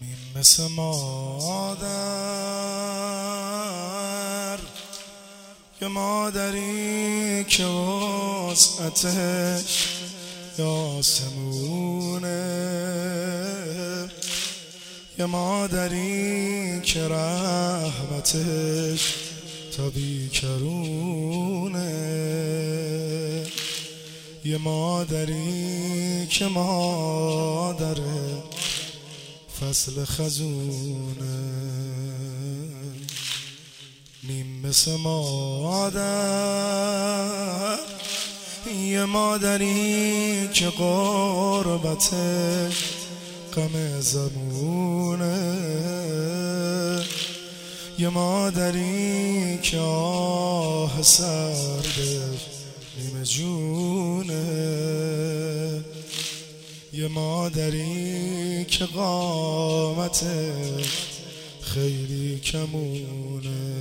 مثل مادر، یه مادری که وسعتش آسمونه، یه مادری که رحمتش تا بیکرونه، یه مادری که مادره فصل خزونه. نیم مثل مادر، یه مادری که غربتش غم زمونه، یه مادری که آه سردش نیم جونه، یه مادری که قامتش خیلی کمونه،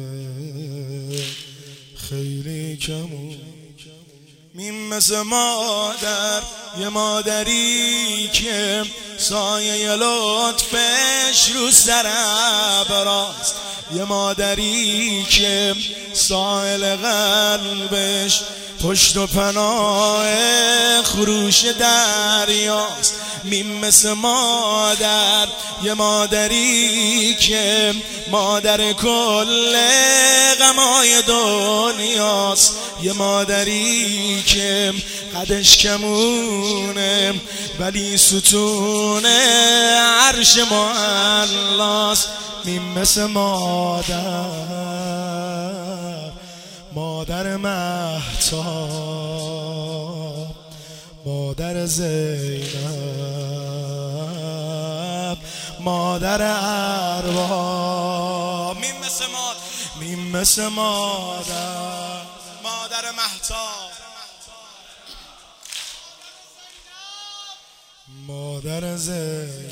خیلی کمونه. میم مثل مادر، یه مادری که سایه لطفش رو سر ابراست، یه مادری که سائل قلبش پشت و پناه خروش دریاست. میم مثل مادر، یه مادری که مادر کل غمای دنیاست، یه مادری که قدش کمونه ولی ستون عرش معلاست. میم مثل مادر، مادر مهتاب، مادر زینب، مادر ارباب. میم مثل مادر، میم مثل مادر، مادر مهتاب، مادر زینب،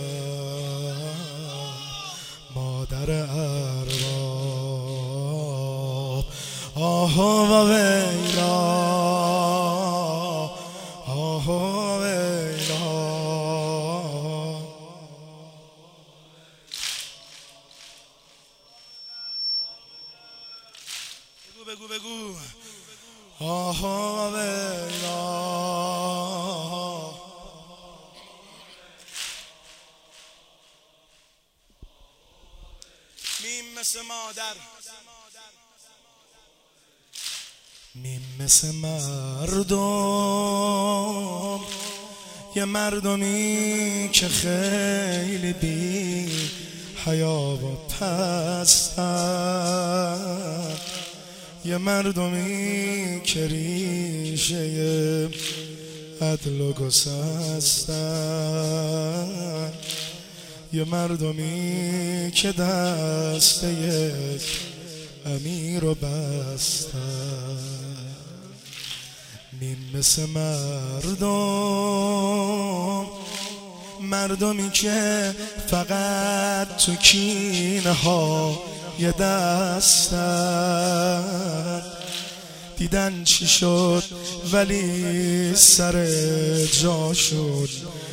مادر ارباب. آه و ویلا، آه و ویلا. بگو بگو بگو. آه و ویلا. میم مثل مادر، میم مثل مردم، یه مردمی که خیلی بی حیا و پستن، یه مردمی که ریشه عدل و گسستن، یه مردمی که دست یک امیر رو بستن. میم مثل مردم، مردمی که فقط تو کینه ها یه دستن، دیدن چی شد ولی سر جاشون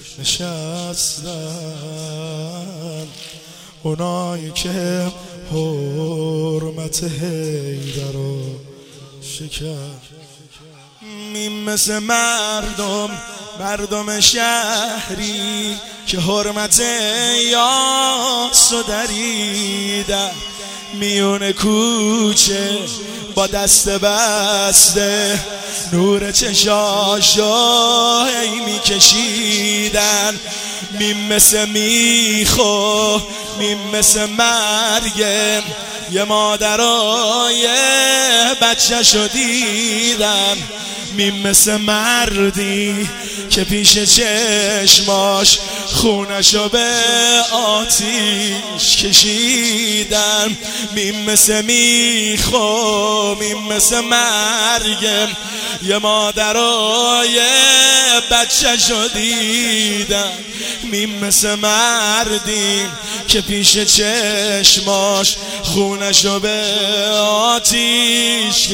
نشستن، اونایی که حرمت حیدر رو شکن. میم مثل مردم، مردم شهری که حرمت یاسو دریدن، میون کوچه با دست بسته نور چشاشو هی میکشیدن. میم مثل میخو، میم مثل مرگم، یه مادرای بچه شو دیدن. میم مثل مردی که پیش چشماش خونشو به آتیش کشیدن. میم مثل میخو، میم مثل مرگم، یه مادرای بچه شو دیدن. میم مثل مردی که پیش چشماش خونشو به آتیش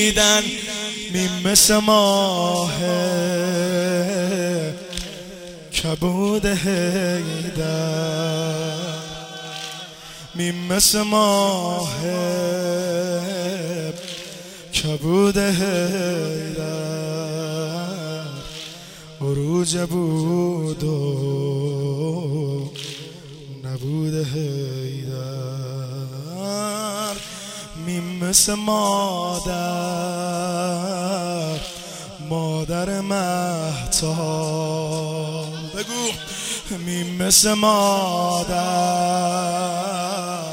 میم مثل ماهه کبود حیدر می مثل ماه کبود حیدر عروج بود و نبود حیدر می مثل مادر مهتاب بگو می مثل مادر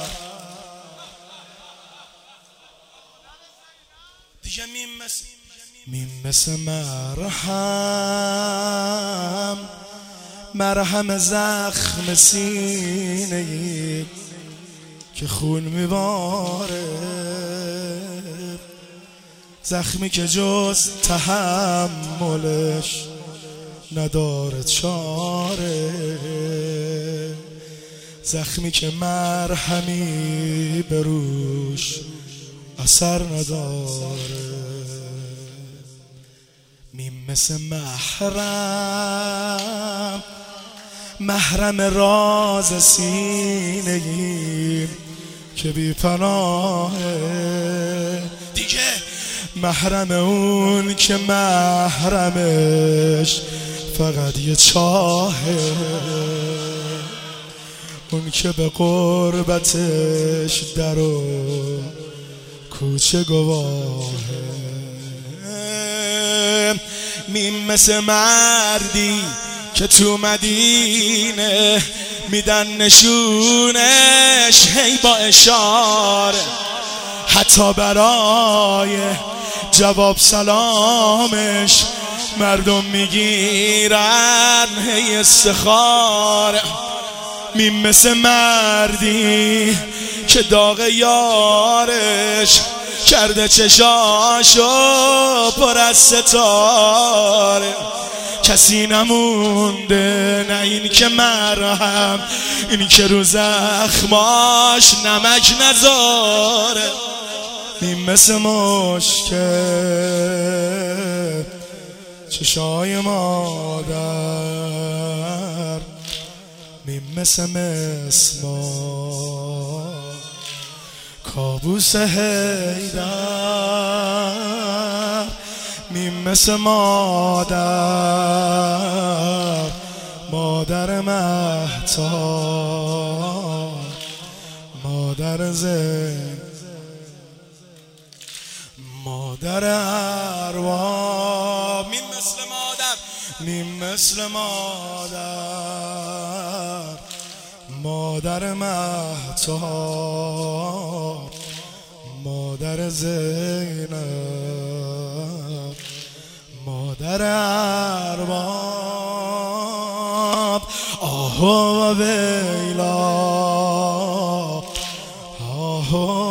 دیگه می مثل مرهم زخم سینه‌ای که خون میباره، زخمی که جز تحملش نداره چاره، زخمی که مرهمی بروش اثر نداره. می مثل محرم راز سینه‌ای که بی پناهه، دیگه محرم اون که محرمش فقط یه چاهه، اون که به قربتش در و کوچه گواهه. می مثل مردی که تو مدینه میدن نشونش هی با اشاره، حتی برای جواب سلامش مردم میگیرن هی استخاره. می مثل مردی که داغ یارش کرده چشاشو پر از ستاره، کسی نمونده نه این که مرهم، این که رو زخماش نمک نذاره. می مثل مشکل چشای مادر، می مثل مسمار کابوس حیدر، می مثل مادر مهتاب، مادر زین، مادر ارواح. می مثل مادر مهتاب، مادر زینب، مادر ارباب. آه و ویلا، آه